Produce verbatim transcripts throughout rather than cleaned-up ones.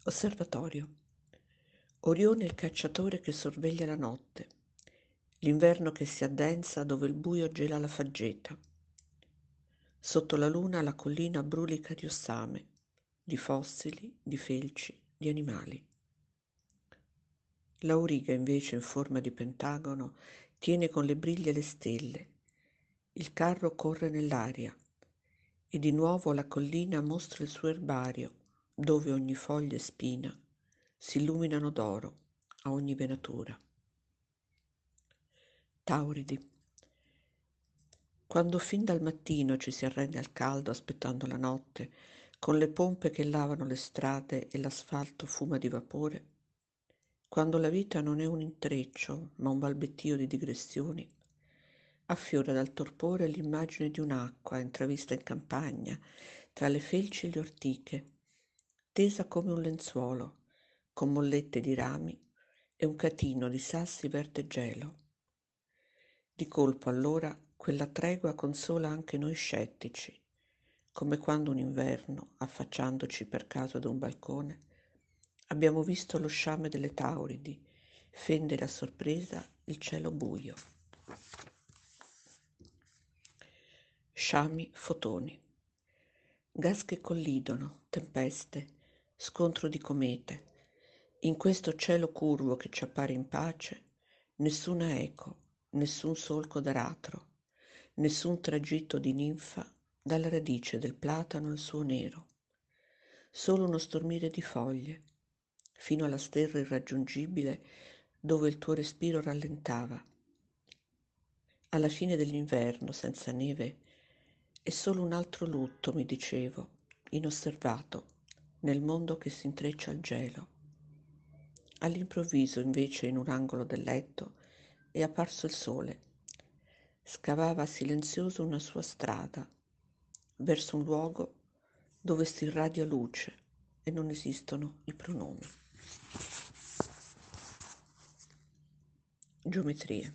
Osservatorio. Orione è il cacciatore che sorveglia la notte, l'inverno che si addensa dove il buio gela la faggeta. Sotto la luna la collina brulica di ossame, di fossili, di felci, di animali. L'auriga invece in forma di pentagono tiene con le briglie le stelle. Il carro corre nell'aria e di nuovo la collina mostra il suo erbario, dove ogni foglia e spina si illuminano d'oro a ogni venatura. Tauridi. Quando fin dal mattino ci si arrende al caldo aspettando la notte, con le pompe che lavano le strade e l'asfalto fuma di vapore, quando la vita non è un intreccio ma un balbettio di digressioni, affiora dal torpore l'immagine di un'acqua intravista in campagna, tra le felci e le ortiche, tesa come un lenzuolo, con mollette di rami e un catino di sassi verde gelo. Di colpo allora quella tregua consola anche noi scettici, come quando un inverno, affacciandoci per caso ad un balcone, abbiamo visto lo sciame delle Tauridi fendere a sorpresa il cielo buio. Sciami fotoni. Gas che collidono, tempeste, scontro di comete. In questo cielo curvo che ci appare in pace, nessuna eco, nessun solco d'aratro, nessun tragitto di ninfa dalla radice del platano al suo nero. Solo uno stormire di foglie, fino alla stella irraggiungibile dove il tuo respiro rallentava. Alla fine dell'inverno, senza neve, è solo un altro lutto, mi dicevo, inosservato, nel mondo che si intreccia al gelo. All'improvviso, invece, in un angolo del letto, è apparso il sole. Scavava silenzioso una sua strada, verso un luogo dove si irradia luce e non esistono i pronomi. Geometrie.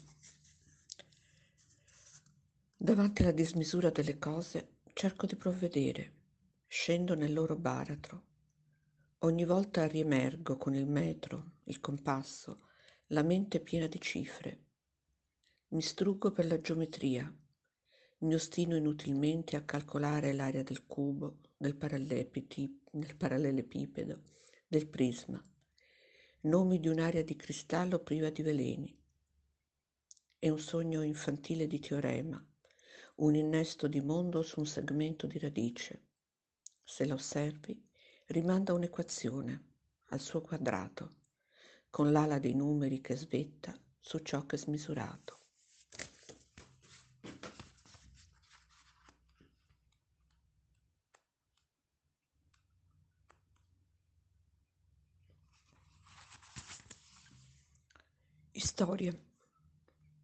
Davanti alla dismisura delle cose cerco di provvedere, scendo nel loro baratro. Ogni volta riemergo con il metro, il compasso, la mente piena di cifre. Mi struggo per la geometria, mi ostino inutilmente a calcolare l'area del cubo, del parallepiti- del parallelepipedo, del prisma, nomi di un'area di cristallo priva di veleni. È un sogno infantile di teorema, un innesto di mondo su un segmento di radice. Se la osservi, rimanda un'equazione al suo quadrato, con l'ala dei numeri che svetta su ciò che è smisurato. Storia.